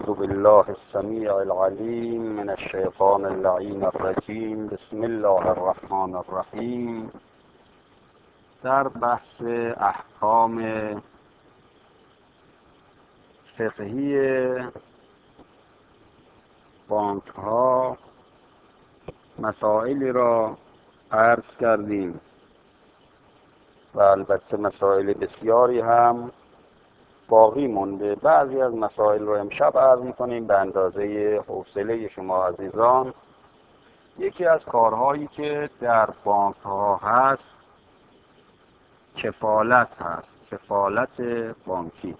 اعوذ بالله السمیع العلیم من الشیطان اللعین الرجیم. بسم الله الرحمن الرحیم. در بحث احکام فقهی بانک ها مسائلی را عرض کردیم و البته مسائل بسیاری هم باقی مونده. بعضی از مسائل رو امشب عرض می‌کنیم به اندازه حوصله شما عزیزان. یکی از کارهایی که در بانک ها هست کفالت هست، کفالت بانکی.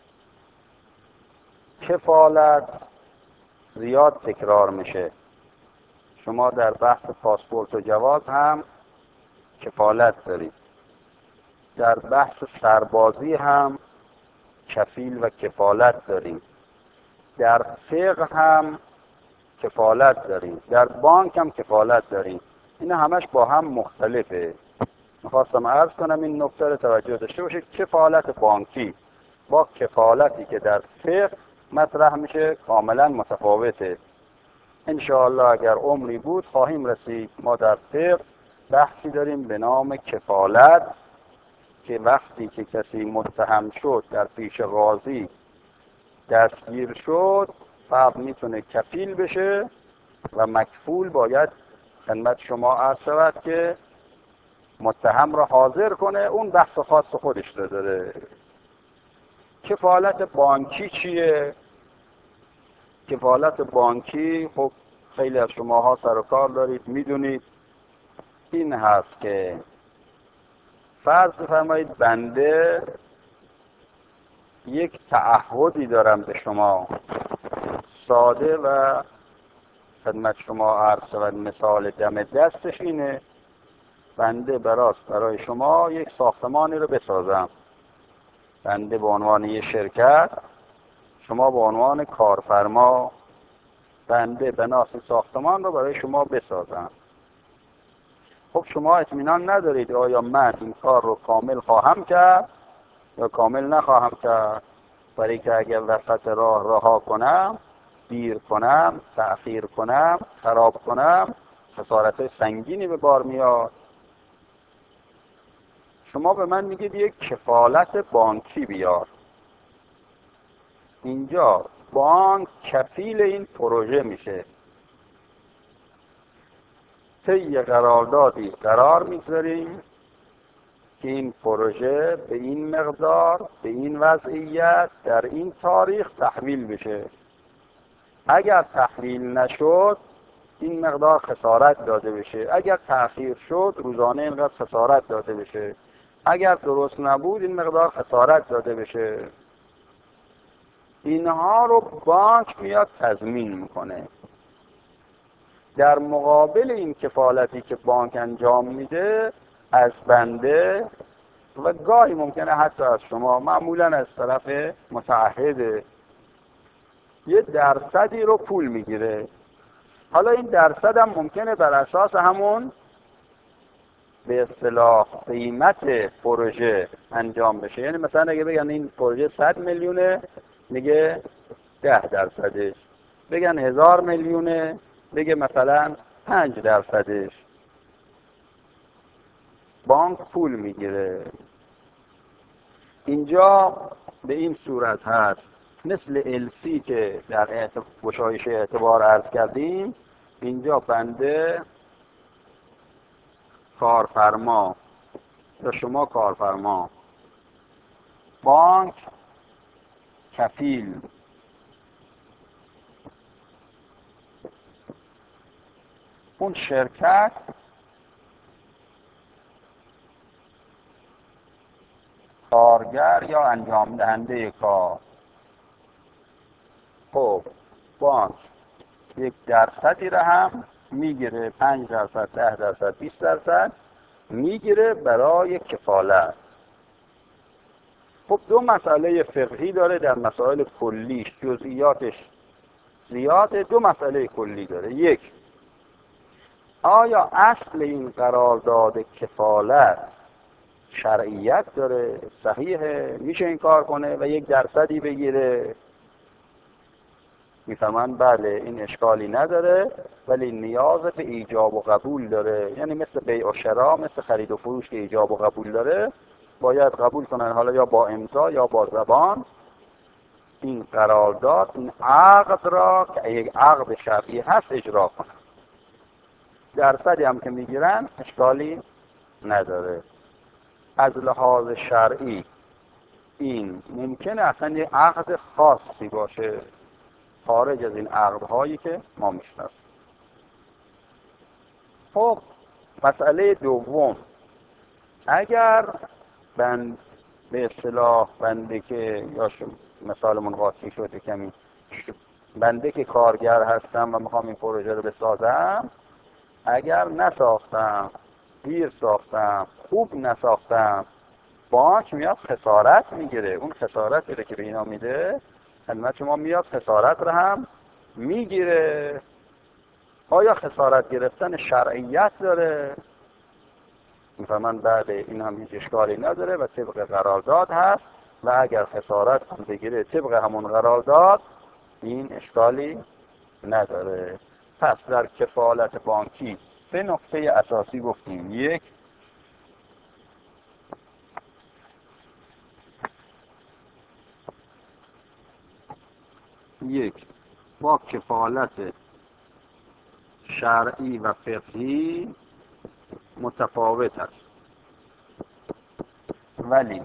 کفالت زیاد تکرار میشه. شما در بحث پاسپورت و جواز هم کفالت دارید، در بحث سربازی هم کفیل و کفالت داریم، در فقه هم کفالت داریم، در بانک هم کفالت داریم. این همش با هم مختلفه. میخواستم عرض کنم این نکته رو توجه داشته باشید. کفالت بانکی با کفالتی که در فقه مطرح میشه کاملا متفاوته. انشاءالله اگر عمری بود خواهیم رسید. ما در فقه بحثی داریم به نام کفالت که وقتی که کسی متهم شد در پیش قاضی دستگیر شد فرد میتونه کفیل بشه و مکفول باید خدمت شما عرض شود که متهم را حاضر کنه. اون بحث خاص خودش رو داره. کفالت بانکی چیه؟ کفالت بانکی خب خیلی از شماها سر و کار دارید میدونید. این هست که فرض بفرمایید بنده یک تعهدی دارم به شما، ساده و خدمت شما عرض شود مثال دم دستش اینه. بنده برای شما یک ساختمانی رو بسازم. بنده به عنوان یک شرکت، شما به عنوان کارفرما، بنده بناس ساختمان رو برای شما بسازم. خب شما اطمینان ندارید آیا من این کار رو کامل خواهم کرد یا کامل نخواهم کرد، برای که اگر وسط راه رها کنم، دیر کنم، تأخیر کنم، خراب کنم، خسارت سنگینی به بار میاد. شما به من میگید یک کفالت بانکی بیار. اینجا بانک کفیل این پروژه میشه. طی قراردادی قرار میگذاریم که این پروژه به این مقدار، به این وضعیت، در این تاریخ تحویل بشه. اگر تحویل نشد این مقدار خسارت داده بشه. اگر تأخیر شد روزانه اینقدر خسارت داده بشه. اگر درست نبود این مقدار خسارت داده بشه. اینها رو بانک میاد تضمین میکنه. در مقابل این کفالتی که بانک انجام میده از بنده و گاهی ممکنه حتی از شما، معمولا از طرف متعهد، یه درصدی رو پول میگیره. حالا این درصد هم ممکنه بر اساس همون به اصطلاح قیمت پروژه انجام بشه. یعنی مثلا اگه بگن این پروژه 100 میلیونه میگه 10%، بگن 1000 میلیونه بگه مثلا 5%. بانک پول میگیره. اینجا به این صورت هست مثل السی که در گشایش اعتبار عرض کردیم. اینجا بنده کارفرما یا شما کارفرما، بانک کفیل. اون شرکت کارگر یا انجام دهنده کار. خب بانک یک درصدی را هم میگیره، 5%، 10%، 20% میگیره برای کفالت. خب دو مسئله فقهی داره در مسائل کلیش، جزئیاتش زیاده. دو مسئله کلی داره. یک، آیا اصل این قرارداد کفالت شرعیت داره، صحیحه، میشه این کار کنه و یک درصدی بگیره؟ میفهمن بله این اشکالی نداره، ولی نیاز به ایجاب و قبول داره. یعنی مثل بیع و شرا، مثل خرید و فروش که ایجاب و قبول داره، باید قبول کنن، حالا یا با امضا یا با زبان، این قرارداد، این عقد را که یک عقد شرعی هست اجرا کنن. درصدی هم که میگیرن اشکالی نداره. از لحاظ شرعی این ممکنه اصلا یک عقد خاصی باشه خارج از این عقدهایی که ما میشناسیم. خب مسئله دوم، اگر به اصطلاح بنده که یا مثالمون قاطی شده کمی، بنده که کارگر هستم و میخوام این پروژه رو بسازم، اگر نساختم، دیر ساختم، خوب نساختم، بانک میاد خسارت میگیره. اون خسارتی رو که به اینا میده خدمت شما میاد خسارت رو هم میگیره. آیا خسارت گرفتن شرعیت داره؟ میفهمن بعد این هم هیچ اشکالی نداره و طبق قرارداد هست و اگر خسارت هم بگیره طبق همون قرارداد این اشکالی نداره. پس در کفالت بانکی 3 نکته اساسی گفتیم. یک با کفالت شرعی و فقهی متفاوت است، ولی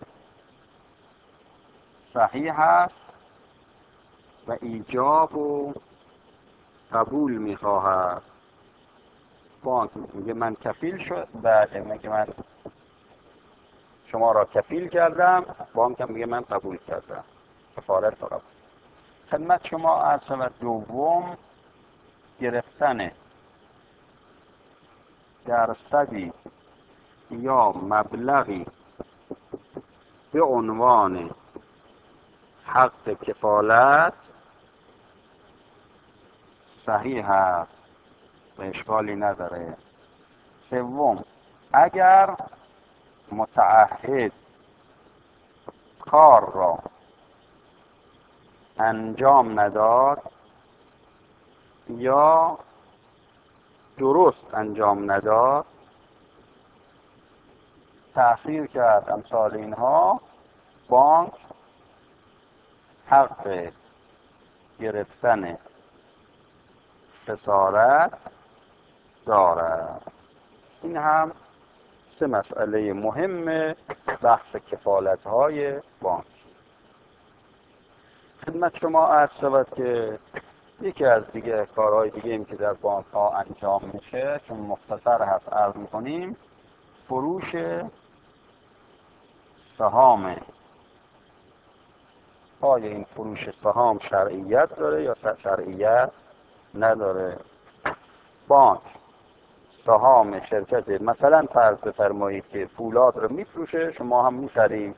صحیح است و ایجاب و قبول میخواهد. بانک میگه من کفیل شد، بعد میگه من شما را کفیل کردم، بانک هم میگه من قبول کردم، کفالت را قبول. خدمت شما از شما دوم گرفتن درصدی یا مبلغی به عنوان حق کفالت صحیح است و اشکالی نداره. سوم، اگر متعهد کار را انجام نداد یا درست انجام نداد، تأخیر کرد، امثال اینها، بانک حق گرفتن خسارت دارد. این هم 3 مسئله مهم بحث کفالت‌های بانک. خدمت شما عرض شود که یکی از دیگه کارهای دیگه این که در بانک ها انجام میشه، چون مختصر هست عرض میکنیم، فروش سهام. آیا این فروش سهام شرعیت داره یا شرعیت نداره؟ بانک سهام شرکت مثلا فرض بفرمایید که فولاد رو میفروشه، شما هم میخرید،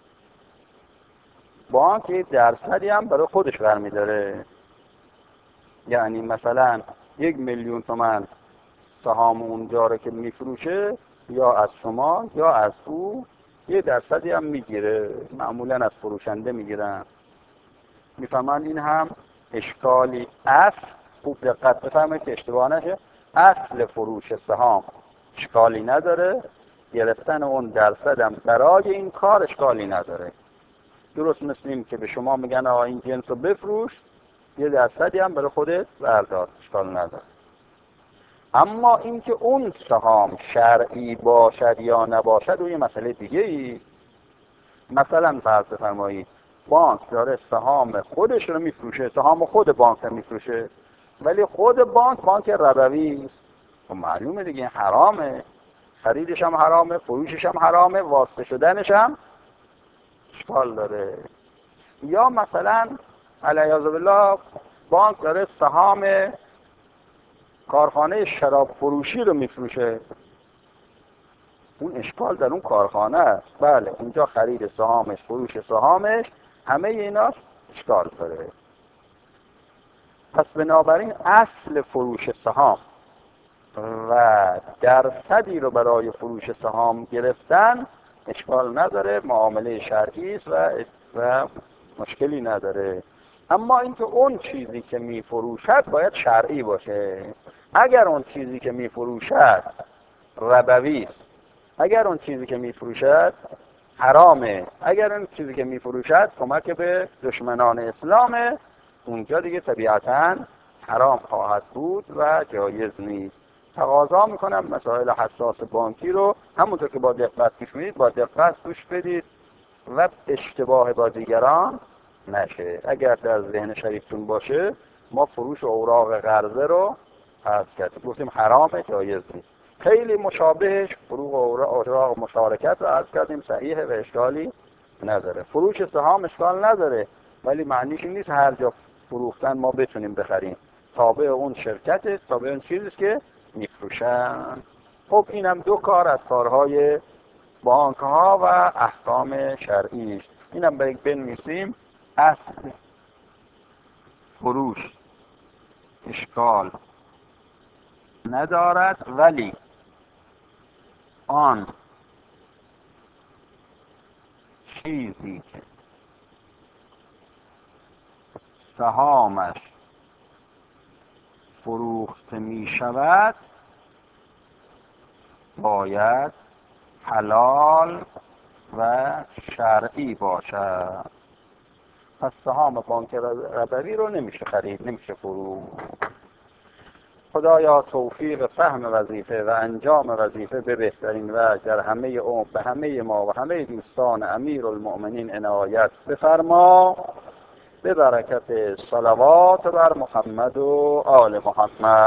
بانک یه درصدی هم برای خودش برمیداره. یعنی مثلا 1,000,000 تومان سهام اونجا رو که میفروشه یا از شما یا از او یه درصدی هم میگیره، معمولا از فروشنده میگیرن. میفهمن این هم اشکالی اصل، خوب دقت بفهمید که اشتباه نشه، اصل فروش سهام اشکالی نداره، گرفتن اون درصد هم برای این کار اشکالی نداره. درست مثل این که به شما میگن آقا این جنس رو بفروش، یه درصدی هم برای خودت بردار، اشکال نداره. اما اینکه اون سهام شرعی باشد یا نباشد اون یه مسئله دیگه ای. مثلا فرض بفرمایید بانک داره سهام خودش رو میفروشه، سهام خود بانک رو میفروشه، ولی خود بانک ربوی است. خب معلومه دیگه حرامه، خریدش هم حرامه، فروشش هم حرامه، واسطه شدنش هم اشکال داره. یا مثلا علیاذ بالله بانک داره سهام کارخانه شراب فروشی رو میفروشه، اون اشکال در اون کارخانه است. بله اونجا خرید سهامش، فروش سهامش، همه اینا اشکال داره. پس بنابراین اصل فروش سهام و درصدی رو برای فروش سهام گرفتن اشکال نداره، معامله شرعی است و مشکلی نداره. اما اینکه اون چیزی که میفروشد باید شرعی باشه. اگر اون چیزی که میفروشد ربوی است، اگر اون چیزی که میفروشد حرامه، اگر اون چیزی که میفروشد کمک به دشمنان اسلامه، اونجا دیگه طبیعتاً حرام خواهد بود و جایز نیست. تقاضا میکنم مسائل حساس بانکی رو همونطور که با دقت گوش میدید با دقت گوش بدید و اشتباه با دیگران نشه. اگر در ذهن شریفتون باشه ما فروش اوراق قرضه رو حذف کردیم، گفتیم حرامه، جایز نیست. خیلی مشابهش فروش اوراق مشارکت رو حذف کردیم، صحیحه و اشکالی نداره. فروش سهام اشکال نداره، ولی معنیش این نیست هر جا فروختن ما بتونیم بخریم. تابع اون شرکت، تابع اون چیزی که میفروشن. خب اینم دو کار از کارهای بانک ها و احکام شرعی است. اینم بنویسیم. اصل فروش اشکال ندارد، ولی آن چیزی که سهامش فروخته می شود باید حلال و شرعی باشد. پس سهام بانک ربوی رو نمیشه خرید، نمیشه فروخت. خدایا توفیق فهم وظیفه و انجام وظیفه به بهترین وجه در همه به همه ما و همه دوستان امیرالمؤمنین عنایت بفرما، به برکت صلوات بر محمد و آل محمد.